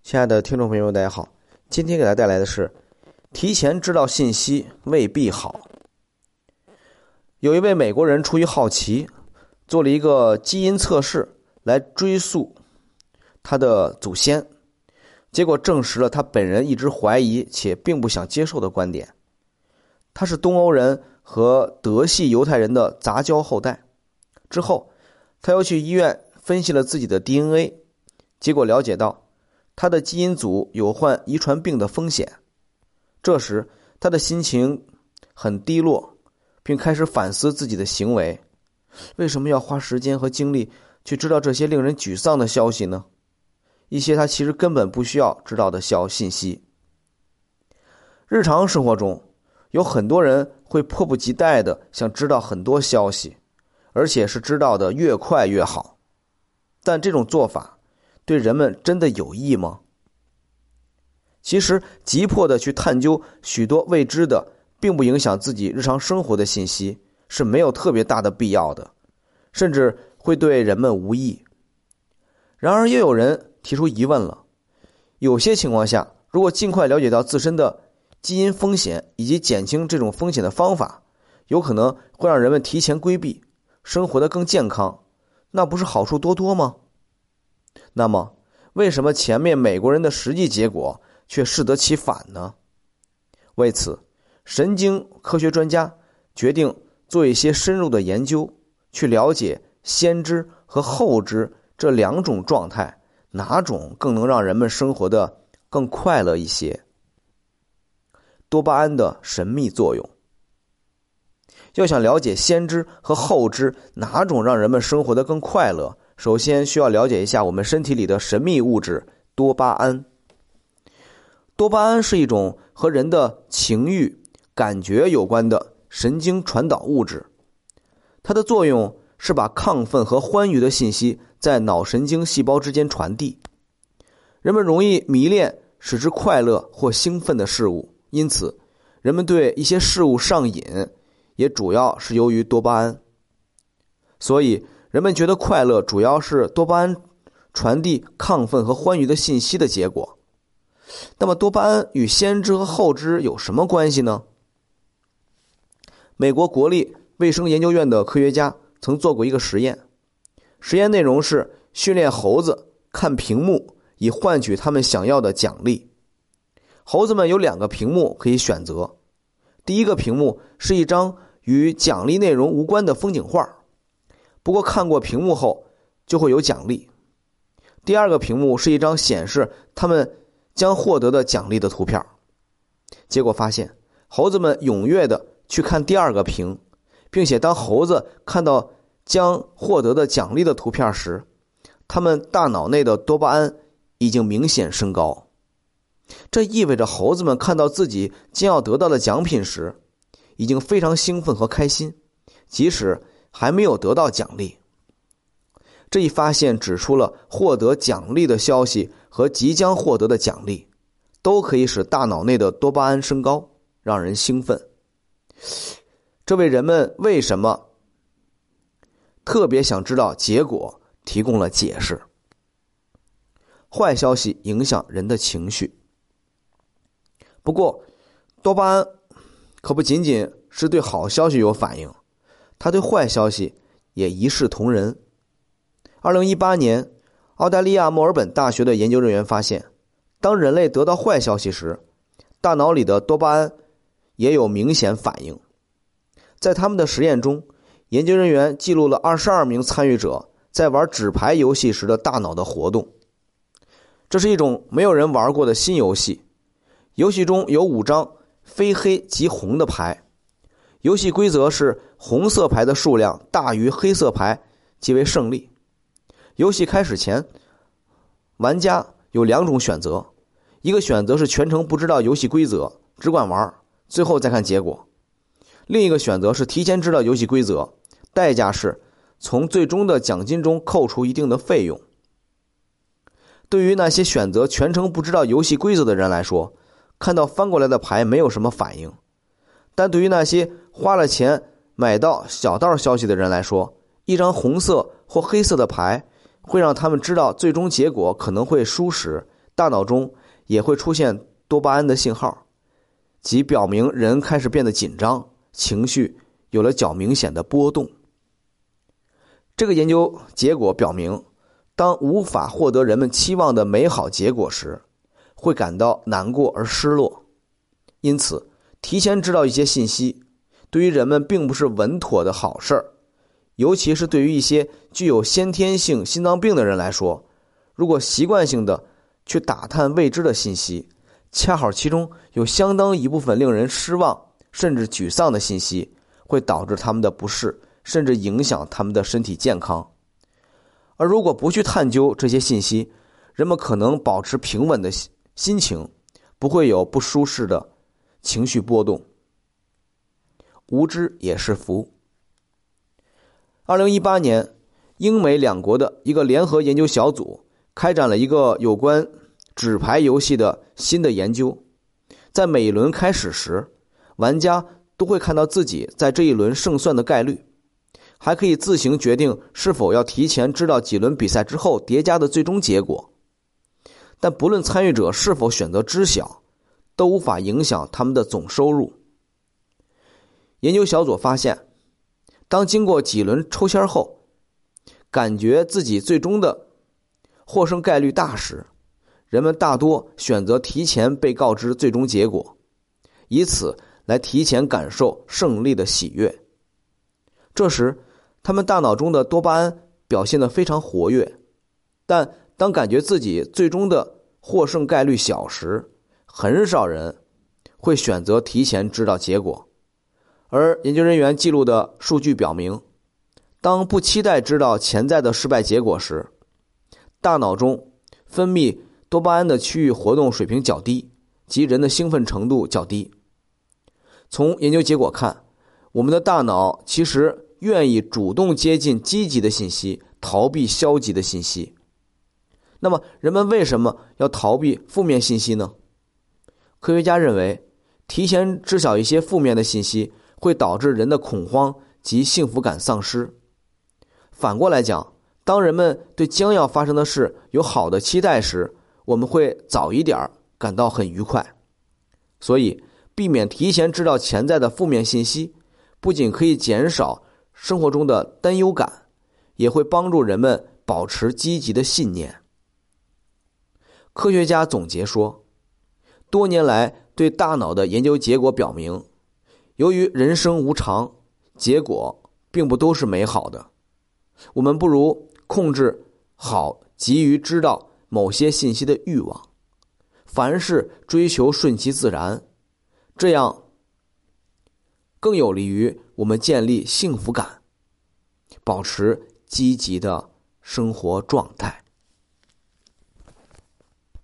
亲爱的听众朋友们，大家好，今天给大家带来的是提前知道信息未必好。有一位美国人出于好奇，做了一个基因测试来追溯他的祖先，结果证实了他本人一直怀疑且并不想接受的观点。他是东欧人和德系犹太人的杂交后代。之后他又去医院分析了自己的 DNA， 结果了解到他的基因组有患遗传病的风险。这时他的心情很低落，并开始反思自己的行为。为什么要花时间和精力去知道这些令人沮丧的消息呢？一些他其实根本不需要知道的信息。日常生活中有很多人会迫不及待地想知道很多消息，而且是知道的越快越好。但这种做法对人们真的有益吗？其实急迫地去探究许多未知的并不影响自己日常生活的信息是没有特别大的必要的，甚至会对人们无益。然而又有人提出疑问了，有些情况下，如果尽快了解到自身的基因风险以及减轻这种风险的方法，有可能会让人们提前规避，生活得更健康，那不是好处多多吗？那么为什么前面美国人的实际结果却适得其反呢？为此，神经科学专家决定做一些深入的研究，去了解先知和后知这两种状态，哪种更能让人们生活得更快乐一些。多巴胺的神秘作用。要想了解先知和后知哪种让人们生活得更快乐，首先需要了解一下我们身体里的神秘物质多巴胺。多巴胺是一种和人的情欲、感觉有关的神经传导物质，它的作用是把亢奋和欢愉的信息在脑神经细胞之间传递。人们容易迷恋使之快乐或兴奋的事物，因此人们对一些事物上瘾也主要是由于多巴胺。所以人们觉得快乐主要是多巴胺传递亢奋和欢愉的信息的结果。那么多巴胺与先知和后知有什么关系呢？美国国立卫生研究院的科学家曾做过一个实验，实验内容是训练猴子看屏幕以换取他们想要的奖励。猴子们有2个屏幕可以选择，第一个屏幕是一张与奖励内容无关的风景画，不过看过屏幕后就会有奖励。第二个屏幕是一张显示他们将获得的奖励的图片。结果发现猴子们踊跃地去看第二个屏，并且当猴子看到将获得的奖励的图片时，他们大脑内的多巴胺已经明显升高。这意味着猴子们看到自己将要得到的奖品时，已经非常兴奋和开心，即使还没有得到奖励。这一发现指出了获得奖励的消息和即将获得的奖励都可以使大脑内的多巴胺升高，让人兴奋。这为人们为什么特别想知道结果提供了解释。坏消息影响人的情绪。不过多巴胺可不仅仅是对好消息有反应，它对坏消息也一视同仁。2018年，澳大利亚墨尔本大学的研究人员发现，当人类得到坏消息时，大脑里的多巴胺也有明显反应。在他们的实验中，研究人员记录了22名参与者在玩纸牌游戏时的大脑的活动。这是一种没有人玩过的新游戏，游戏中有5张非黑即红的牌，游戏规则是红色牌的数量大于黑色牌即为胜利。游戏开始前，玩家有2种选择，一个选择是全程不知道游戏规则，只管玩，最后再看结果；另一个选择是提前知道游戏规则，代价是从最终的奖金中扣除一定的费用。对于那些选择全程不知道游戏规则的人来说，看到翻过来的牌没有什么反应，但对于那些花了钱买到小道消息的人来说，一张红色或黑色的牌会让他们知道最终结果可能会输时， 大脑中也会出现多巴胺的信号，即表明人开始变得紧张，情绪有了较明显的波动。这个研究结果表明，当无法获得人们期望的美好结果时，会感到难过而失落。因此，提前知道一些信息，对于人们并不是稳妥的好事儿。尤其是对于一些具有先天性心脏病的人来说，如果习惯性的去打探未知的信息，恰好其中有相当一部分令人失望甚至沮丧的信息，会导致他们的不适，甚至影响他们的身体健康。而如果不去探究这些信息，人们可能保持平稳的心情，不会有不舒适的情绪波动。无知也是福。2018年，英美两国的一个联合研究小组开展了一个有关纸牌游戏的新的研究。在每一轮开始时，玩家都会看到自己在这一轮胜算的概率，还可以自行决定是否要提前知道几轮比赛之后叠加的最终结果。但不论参与者是否选择知晓，都无法影响他们的总收入。研究小组发现，当经过几轮抽签后，感觉自己最终的获胜概率大时，人们大多选择提前被告知最终结果，以此来提前感受胜利的喜悦。这时，他们大脑中的多巴胺表现得非常活跃，但当感觉自己最终的获胜概率小时，很少人会选择提前知道结果。而研究人员记录的数据表明，当不期待知道潜在的失败结果时，大脑中分泌多巴胺的区域活动水平较低，即人的兴奋程度较低。从研究结果看，我们的大脑其实愿意主动接近积极的信息，逃避消极的信息。那么人们为什么要逃避负面信息呢？科学家认为，提前知晓一些负面的信息会导致人的恐慌及幸福感丧失。反过来讲，当人们对将要发生的事有好的期待时，我们会早一点感到很愉快。所以，避免提前知道潜在的负面信息，不仅可以减少生活中的担忧感，也会帮助人们保持积极的信念。科学家总结说，多年来对大脑的研究结果表明，由于人生无常，结果并不都是美好的。我们不如控制好急于知道某些信息的欲望，凡事追求顺其自然，这样更有利于我们建立幸福感，保持积极的生活状态。